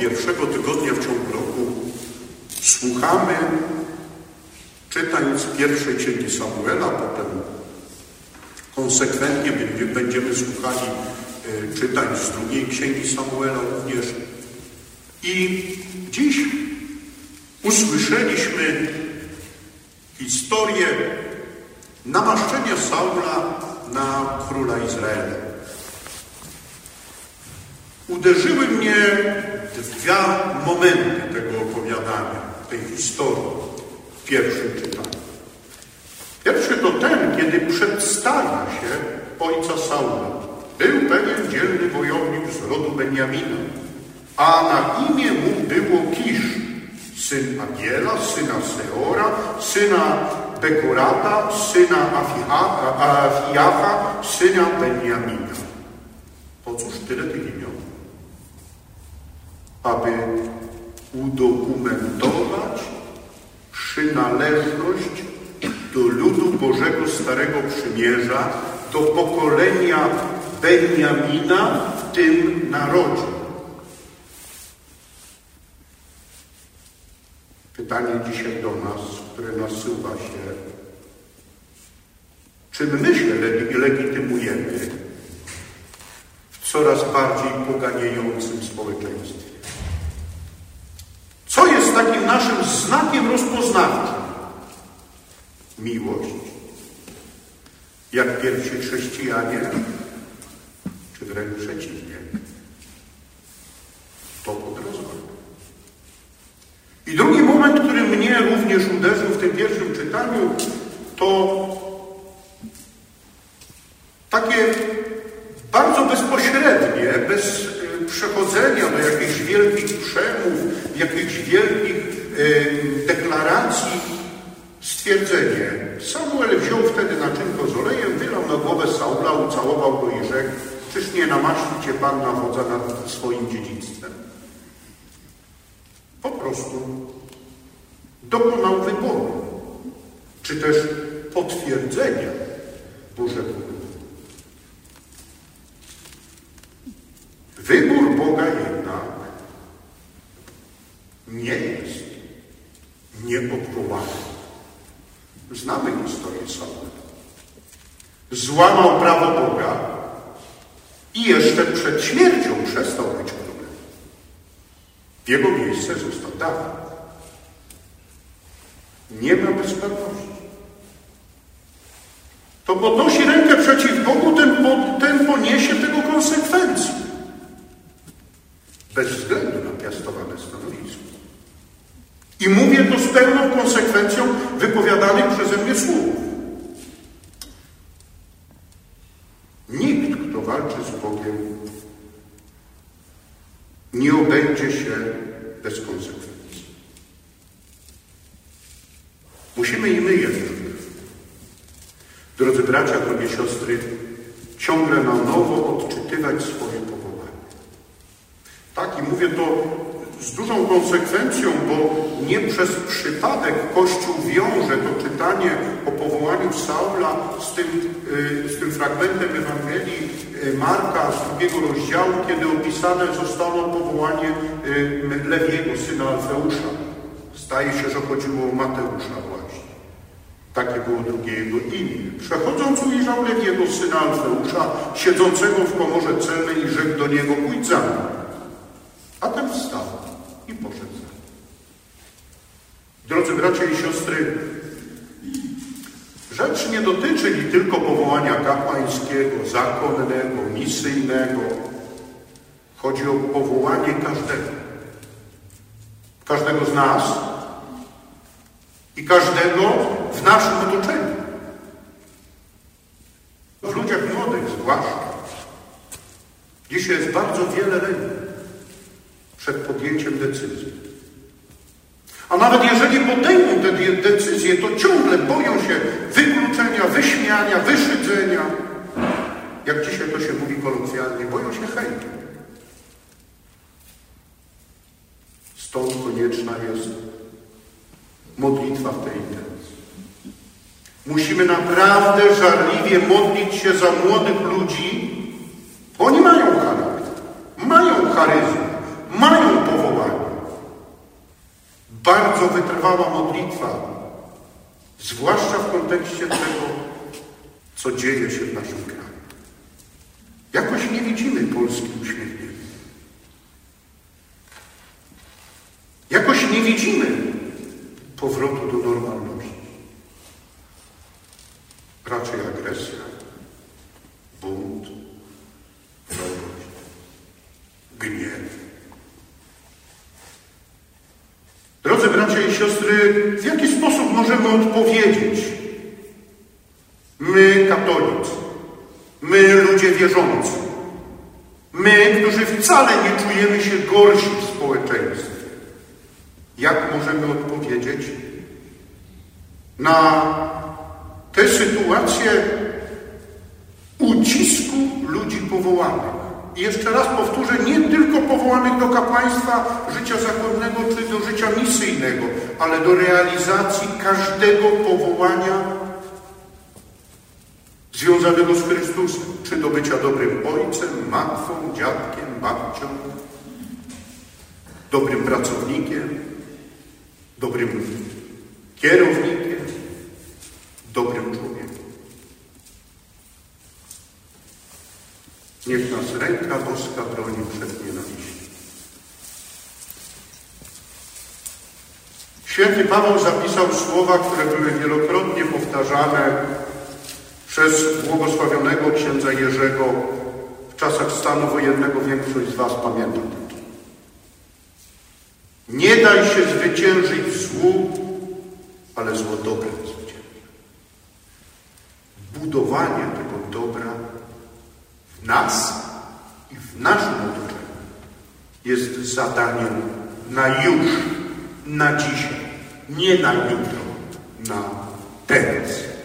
pierwszego tygodnia w ciągu roku słuchamy czytań z pierwszej księgi Samuela, potem konsekwentnie będziemy słuchali czytań z drugiej księgi Samuela również. I dziś usłyszeliśmy historię namaszczenia Saula na króla Izraela. Uderzyły mnie dwa momenty tego opowiadania, tej historii w pierwszym czytaniu. Pierwszy to ten, kiedy przedstawia się ojca Saula. Był pewien dzielny wojownik z rodu Benjamina, a na imię mu było Kisz, syn Agiela, syna Seora, syna Bekorata, syna Afiacha, syna Benjamina. Po cóż tyle tych imion? Aby udokumentować przynależność do ludu Bożego Starego Przymierza, do pokolenia Benjamina w tym narodzie. Pytanie dzisiaj do nas, które nasuwa się: czy my się legitymujemy w coraz bardziej poganiejącym społeczeństwie? Co jest takim naszym znakiem rozpoznawczym? Miłość? Jak pierwsi chrześcijanie? Czy wręcz przeciwnie? To pod rozwagą. I drugi moment, który mnie również uderzył w tym pierwszym czytaniu, to takie bardzo bezpośrednie, bez przechodzenia do jakichś wielkich przemów, jakichś wielkich deklaracji, stwierdzenie. Samuel wziął wtedy naczynko z olejem, wylał na głowę Saula, ucałował go i rzekł: czyż nie namaści cię Pan na wodza nad swoim dziedzictwem? Po prostu dokonał wyboru, czy też potwierdzenia Bożego wyboru. Wybór Boga jednak nie jest nieodwołany. Znamy historię Saula. Złamał prawo Boga i jeszcze przed śmiercią przestał być królem. W jego miejsce został Dawid. Nie ma bezkarności. To podnosi rękę przeciw Bogu, ten poniesie tego konsekwencje. Bez względu na piastowane stanowisko. I mówię to z pełną konsekwencją wypowiadanych przeze mnie słów. Nikt, kto walczy z Bogiem, nie obędzie się bez konsekwencji. Musimy i my jednak, drodzy bracia, drogie siostry, ciągle na nowo odczytywać swoje powołanie. Tak, i mówię to z dużą konsekwencją, bo nie przez przypadek Kościół wiąże to czytanie o powołaniu Saula z tym fragmentem Ewangelii Marka z 2 rozdziału, kiedy opisane zostało powołanie Lewiego, syna Alfeusza. Zdaje się, że chodziło o Mateusza właśnie. Takie było drugie jego imię. Przechodząc ujrzał Lewiego, syna Alfeusza, siedzącego w komorze celnej i rzekł do niego: pójdź za mną. A ten wstał i poszedł za nim. Drodzy bracia i siostry, rzecz nie dotyczy li tylko powołania kapłańskiego, zakonnego, misyjnego. Chodzi o powołanie każdego. Każdego z nas i każdego w naszym otoczeniu. W ludziach młodych zwłaszcza. Dzisiaj jest bardzo wiele lęku przed podjęciem decyzji. A nawet jeżeli podejmą te decyzje, to ciągle boją się wykluczenia, wyśmiania, wyszydzenia. Jak dzisiaj to się mówi kolokwialnie, boją się hejtu. Stąd konieczna jest modlitwa w tej intencji. Musimy naprawdę żarliwie modlić się za młodych ludzi, bo oni mają charakter, mają charyzmę, mają powołanie. bardzo wytrwała modlitwa, zwłaszcza w kontekście tego, co dzieje się w naszym kraju. Jakoś nie widzimy Polski uśmiechniętej. Jakoś nie widzimy powrotu do normalności. Raczej agresja, bunt, wrogość, gniew. Drodzy bracia i siostry, w jaki sposób możemy odpowiedzieć? My, katolicy, my, ludzie wierzący, my, którzy wcale nie czujemy się gorsi w społeczeństwie, jak możemy odpowiedzieć na tę sytuację ucisku ludzi powołanych? I jeszcze raz powtórzę, nie tylko powołanych do kapłaństwa życia zakonnego czy do życia misyjnego, ale do realizacji każdego powołania związanego z Chrystusem, czy do bycia dobrym ojcem, matką, dziadkiem, babcią, dobrym pracownikiem, dobrym kierownikiem, dobrym człowiekiem. Niech nas ręka boska broni przed nienawiścią. Święty Paweł zapisał słowa, które były wielokrotnie powtarzane przez błogosławionego księdza Jerzego w czasach stanu wojennego. Większość z was pamięta ten czas. Nie daj się zwyciężyć złu, ale zło dobrem zwycięży. Budowanie tego dobra w nas i w naszym otoczeniu jest zadaniem na już, na dzisiaj, nie na jutro, na teraz.